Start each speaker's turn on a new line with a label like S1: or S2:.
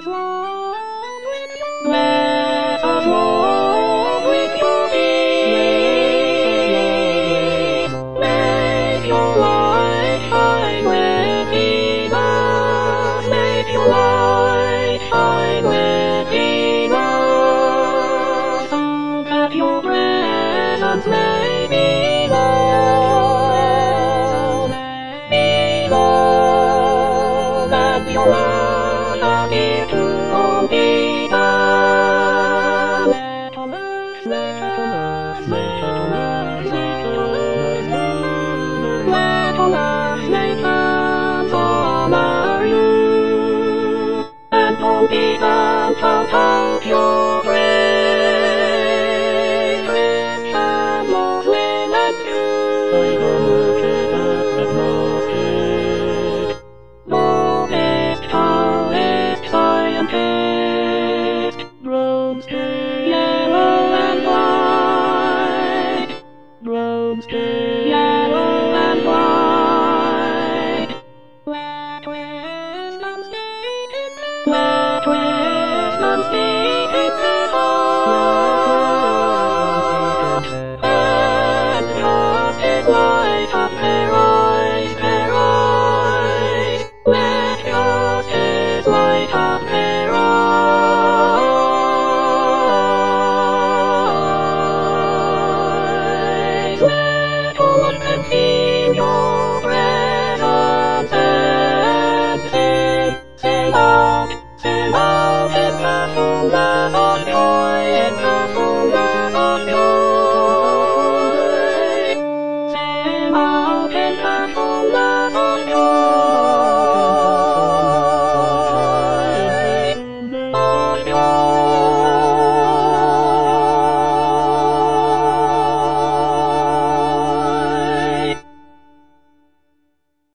S1: Let us walk with your feet. Make your light shine within us. Make your light shine within us. So that your presence may be known. Be known and your word appear to all people. Let all nations honor you, and all people